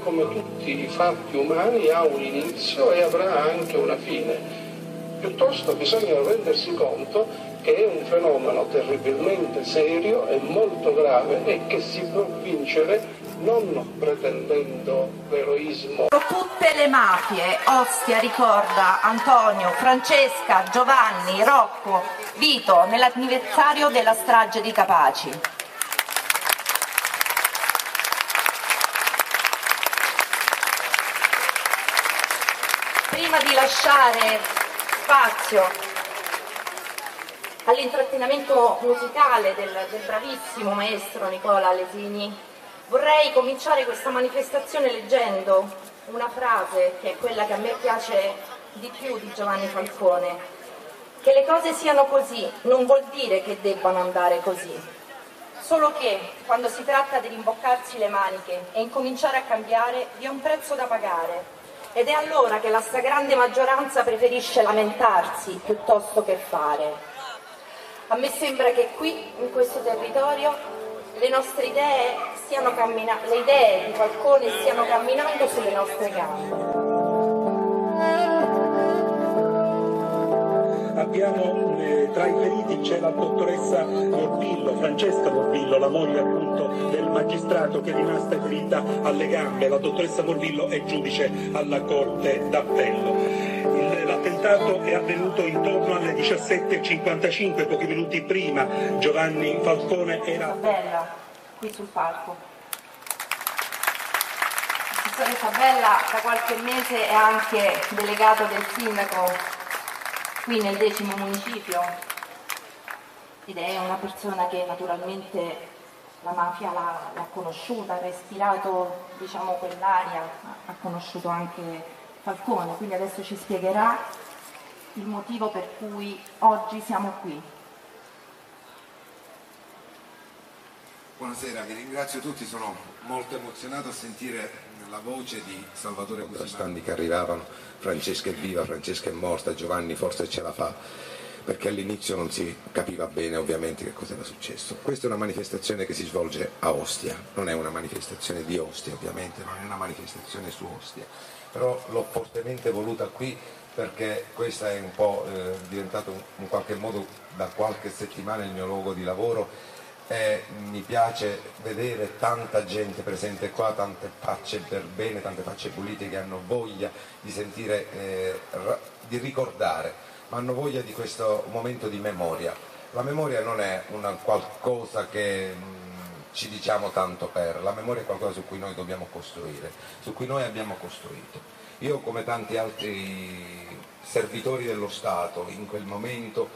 come tutti i fatti umani, ha un inizio e avrà anche una fine. Piuttosto bisogna rendersi conto che è un fenomeno terribilmente serio e molto grave e che si può vincere non pretendendo l'eroismo. Tutte le mafie, Ostia ricorda Antonio, Francesca, Giovanni, Rocco, Vito nell'anniversario della strage di Capaci. Prima di lasciare spazio all'intrattenimento musicale del bravissimo maestro Nicola Alesini, vorrei cominciare questa manifestazione leggendo una frase che è quella che a me piace di più di Giovanni Falcone: che le cose siano così non vuol dire che debbano andare così, solo che quando si tratta di rimboccarsi le maniche e incominciare a cambiare vi è un prezzo da pagare, ed è allora che la stragrande maggioranza preferisce lamentarsi piuttosto che fare. A me sembra che qui, in questo territorio, le nostre idee le idee di Falcone stiano camminando sulle nostre gambe. Abbiamo tra i feriti c'è la dottoressa Morbillo, Francesca Morbillo, la moglie appunto del magistrato che è rimasta ferita alle gambe. La dottoressa Morbillo è giudice alla Corte d'Appello. L'attentato è avvenuto intorno alle 17:55, pochi minuti prima. Giovanni Falcone era... Sabella, qui sul palco. L'assessore Sabella da qualche mese è anche delegato del sindaco qui nel 10° municipio ed è una persona che naturalmente la mafia l'ha conosciuta, ha respirato, diciamo, quell'aria, ha conosciuto anche Falcone, quindi adesso ci spiegherà il motivo per cui oggi siamo qui. Buonasera, vi ringrazio tutti, sono molto emozionato a sentire la voce di Salvatore Cusimani che arrivavano. Francesca è viva, Francesca è morta, Giovanni forse ce la fa, perché all'inizio non si capiva bene ovviamente che cosa era successo. Questa è una manifestazione che si svolge a Ostia, non è una manifestazione di Ostia ovviamente, non è una manifestazione su Ostia, però l'ho fortemente voluta qui perché questa è un po' diventato in qualche modo da qualche settimana il mio luogo di lavoro. Mi piace vedere tanta gente presente qua, tante facce per bene, tante facce pulite che hanno voglia di sentire, di ricordare, ma hanno voglia di questo momento di memoria. La memoria non è una qualcosa che ci diciamo tanto per, la memoria è qualcosa su cui noi dobbiamo costruire, su cui noi abbiamo costruito. Io, come tanti altri servitori dello Stato, in quel momento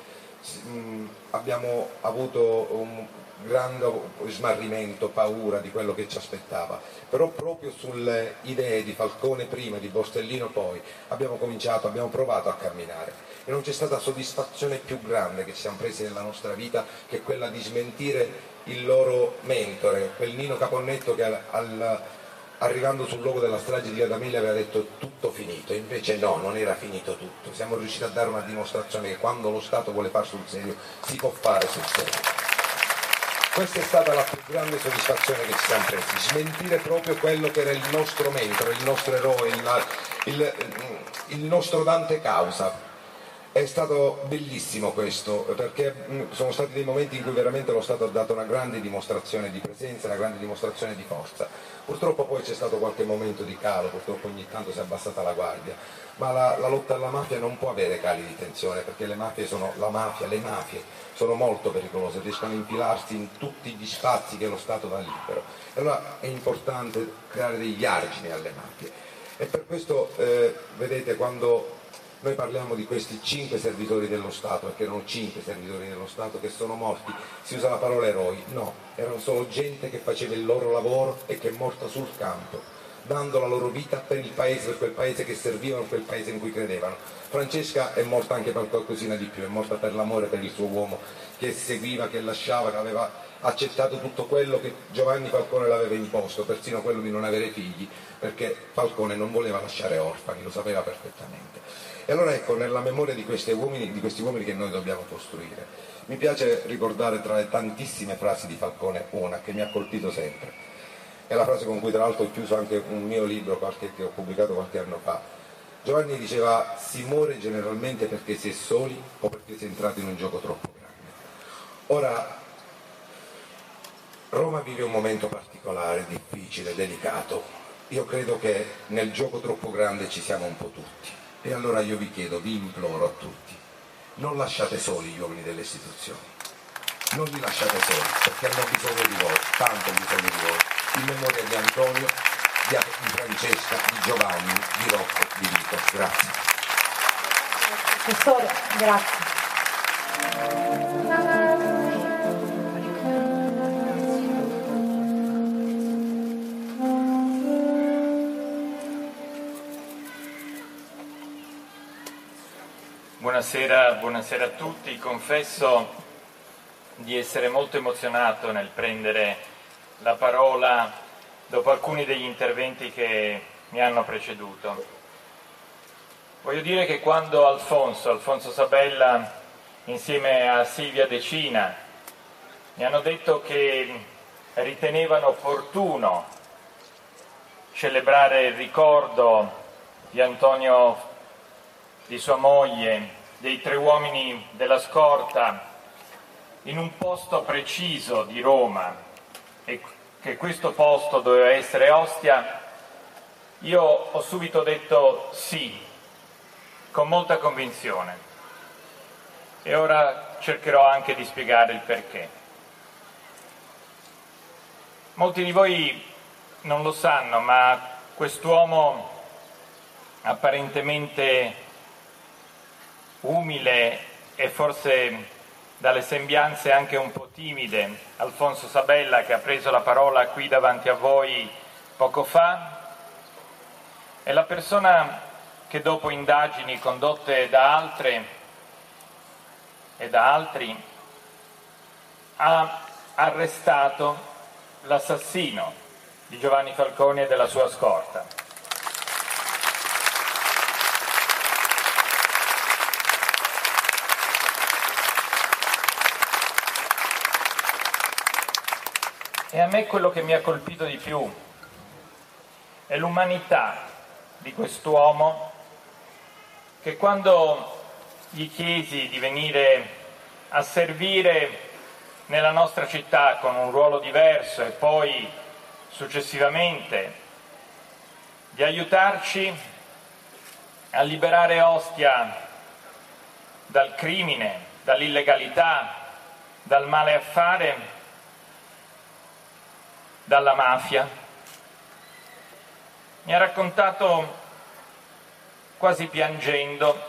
abbiamo avuto un grande smarrimento, paura di quello che ci aspettava, però proprio sulle idee di Falcone prima, di Borsellino poi, abbiamo provato a camminare e non c'è stata soddisfazione più grande che ci siamo presi nella nostra vita che quella di smentire il loro mentore, quel Nino Caponnetto che arrivando sul luogo della strage di Via D'Amelio aveva detto tutto finito, invece no, non era finito tutto, siamo riusciti a dare una dimostrazione che quando lo Stato vuole fare sul serio si può fare sul serio. Questa è stata la più grande soddisfazione che ci siamo presi, smentire proprio quello che era il nostro mentore, il nostro eroe, il nostro Dante Causa. È stato bellissimo questo, perché sono stati dei momenti in cui veramente lo Stato ha dato una grande dimostrazione di presenza, una grande dimostrazione di forza. Purtroppo poi c'è stato qualche momento di calo, purtroppo ogni tanto si è abbassata la guardia, ma la lotta alla mafia non può avere cali di tensione, perché le mafie sono molto pericolose, riescono a infilarsi in tutti gli spazi che lo Stato dà libero. E allora è importante creare degli argini alle mafie. E per questo, vedete, quando noi parliamo di questi 5 servitori dello Stato, perché erano 5 servitori dello Stato che sono morti, si usa la parola eroi, no, erano solo gente che faceva il loro lavoro e che è morta sul campo, dando la loro vita per il paese, per quel paese che servivano, quel paese in cui credevano. Francesca è morta anche per qualcosina di più, è morta per l'amore per il suo uomo, che seguiva, che lasciava, che aveva accettato tutto quello che Giovanni Falcone l'aveva imposto, persino quello di non avere figli, perché Falcone non voleva lasciare orfani, lo sapeva perfettamente. E allora ecco, nella memoria di questi uomini che noi dobbiamo costruire, mi piace ricordare tra le tantissime frasi di Falcone una che mi ha colpito sempre. è la frase con cui tra l'altro ho chiuso anche un mio libro che ho pubblicato qualche anno fa. Giovanni diceva: si muore generalmente perché si è soli o perché si è entrati in un gioco troppo grande. Ora, Roma vive un momento particolare, difficile, delicato. Io credo che nel gioco troppo grande ci siamo un po' tutti. E allora io vi chiedo, vi imploro a tutti, non lasciate soli gli uomini delle istituzioni. Non li lasciate soli, perché hanno bisogno di voi, tanto bisogno di voi. In memoria di Antonio, di Francesca, di Giovanni, di Rocco, di Vito. Grazie. Professore, grazie. Buonasera a tutti. Confesso di essere molto emozionato nel prendere la parola dopo alcuni degli interventi che mi hanno preceduto. Voglio dire che quando Alfonso Sabella, insieme a Silvia Decina, mi hanno detto che ritenevano opportuno celebrare il ricordo di Antonio, di sua moglie, dei 3 uomini della scorta in un posto preciso di Roma e che questo posto doveva essere Ostia, io ho subito detto sì, con molta convinzione, e ora cercherò anche di spiegare il perché. Molti di voi non lo sanno, ma quest'uomo apparentemente umile e forse dalle sembianze anche un po' timide, Alfonso Sabella, che ha preso la parola qui davanti a voi poco fa, è la persona che dopo indagini condotte da altre e da altri ha arrestato l'assassino di Giovanni Falcone e della sua scorta. E a me quello che mi ha colpito di più è l'umanità di quest'uomo che, quando gli chiesi di venire a servire nella nostra città con un ruolo diverso e poi successivamente di aiutarci a liberare Ostia dal crimine, dall'illegalità, dal male affare, dalla mafia, mi ha raccontato quasi piangendo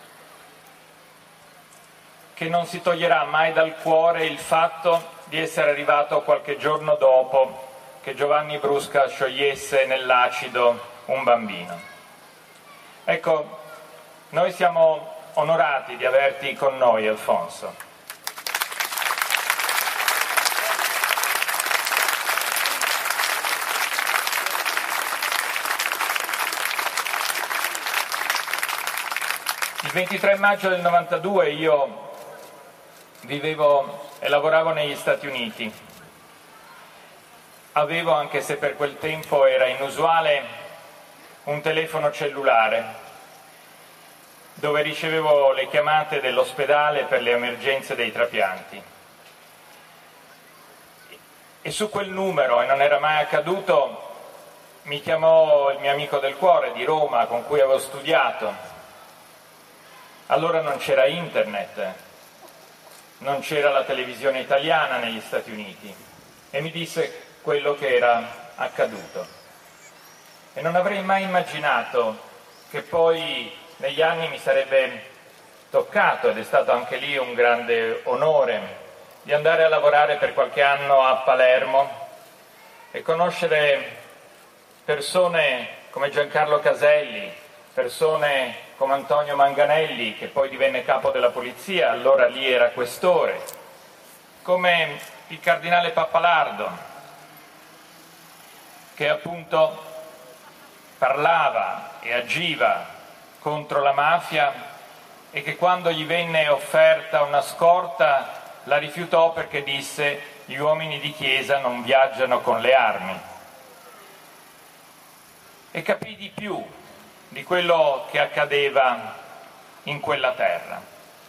che non si toglierà mai dal cuore il fatto di essere arrivato qualche giorno dopo che Giovanni Brusca sciogliesse nell'acido un bambino. Ecco, noi siamo onorati di averti con noi, Alfonso. Il 23 maggio del 92 io vivevo e lavoravo negli Stati Uniti. Avevo, anche se per quel tempo era inusuale, un telefono cellulare dove ricevevo le chiamate dell'ospedale per le emergenze dei trapianti. E su quel numero, e non era mai accaduto, mi chiamò il mio amico del cuore di Roma con cui avevo studiato. Allora non c'era internet, non c'era la televisione italiana negli Stati Uniti, e mi disse quello che era accaduto. E non avrei mai immaginato che poi negli anni mi sarebbe toccato, ed è stato anche lì un grande onore, di andare a lavorare per qualche anno a Palermo e conoscere persone come Giancarlo Caselli, persone come Antonio Manganelli, che poi divenne capo della polizia, allora lì era questore, come il cardinale Pappalardo, che appunto parlava e agiva contro la mafia e che quando gli venne offerta una scorta la rifiutò perché disse: gli uomini di chiesa non viaggiano con le armi. e capii di più di quello che accadeva in quella terra.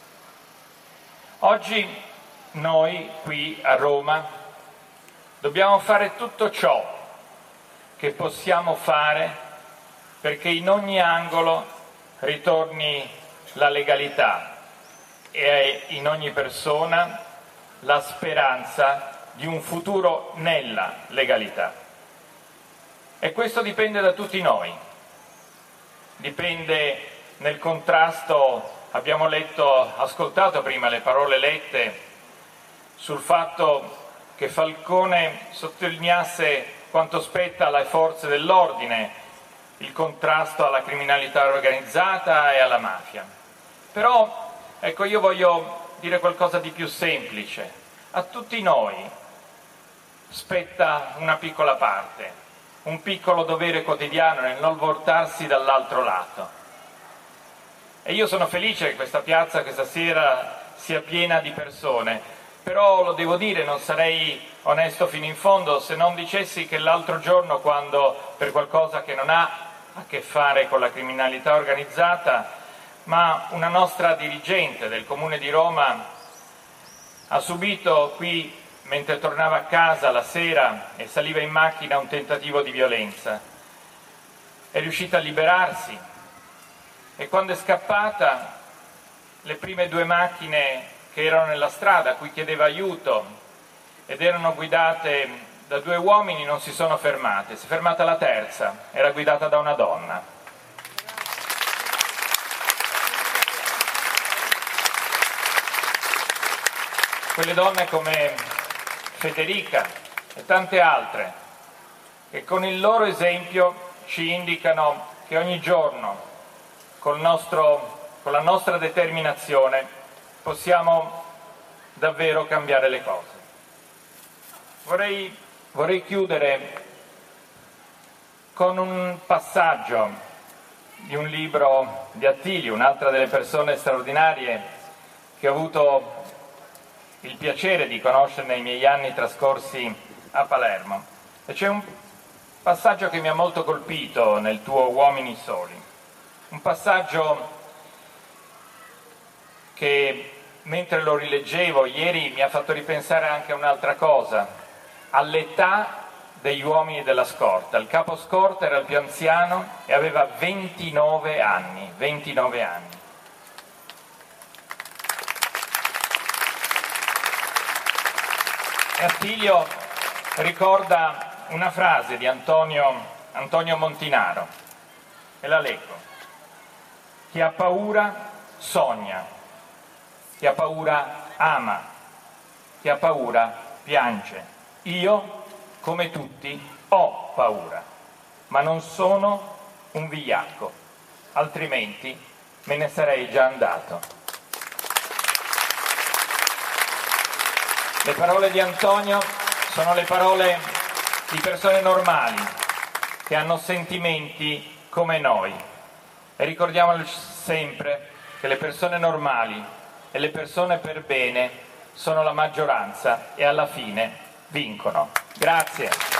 Oggi noi qui a Roma dobbiamo fare tutto ciò che possiamo fare perché in ogni angolo ritorni la legalità e in ogni persona la speranza di un futuro nella legalità. E questo dipende da tutti noi, dipende nel contrasto, abbiamo ascoltato prima le parole lette sul fatto che Falcone sottolineasse quanto spetta alle forze dell'ordine, il contrasto alla criminalità organizzata e alla mafia. Però, ecco, io voglio dire qualcosa di più semplice. A tutti noi spetta una piccola parte, un piccolo dovere quotidiano nel non voltarsi dall'altro lato. E io sono felice che questa piazza questa sera sia piena di persone, però lo devo dire, non sarei onesto fino in fondo se non dicessi che l'altro giorno, quando per qualcosa che non ha a che fare con la criminalità organizzata, ma una nostra dirigente del Comune di Roma ha subito qui, mentre tornava a casa la sera e saliva in macchina, un tentativo di violenza. È riuscita a liberarsi e quando è scappata, le prime 2 macchine che erano nella strada, a cui chiedeva aiuto ed erano guidate da 2 uomini, non si sono fermate. Si è fermata la terza, era guidata da una donna. Quelle donne come Federica e tante altre che con il loro esempio ci indicano che ogni giorno con la nostra determinazione possiamo davvero cambiare le cose. Vorrei chiudere con un passaggio di un libro di Attilio, un'altra delle persone straordinarie che ho avuto il piacere di conoscere nei miei anni trascorsi a Palermo. E c'è un passaggio che mi ha molto colpito nel tuo Uomini Soli, un passaggio che mentre lo rileggevo ieri mi ha fatto ripensare anche a un'altra cosa, all'età degli uomini della scorta. Il capo scorta era il più anziano e aveva 29 anni. E Attilio ricorda una frase di Antonio Montinaro, e la leggo: chi ha paura sogna, chi ha paura ama, chi ha paura piange. Io, come tutti, ho paura, ma non sono un vigliacco, altrimenti me ne sarei già andato. Le parole di Antonio sono le parole di persone normali, che hanno sentimenti come noi. E ricordiamolo sempre che le persone normali e le persone per bene sono la maggioranza e alla fine vincono. Grazie.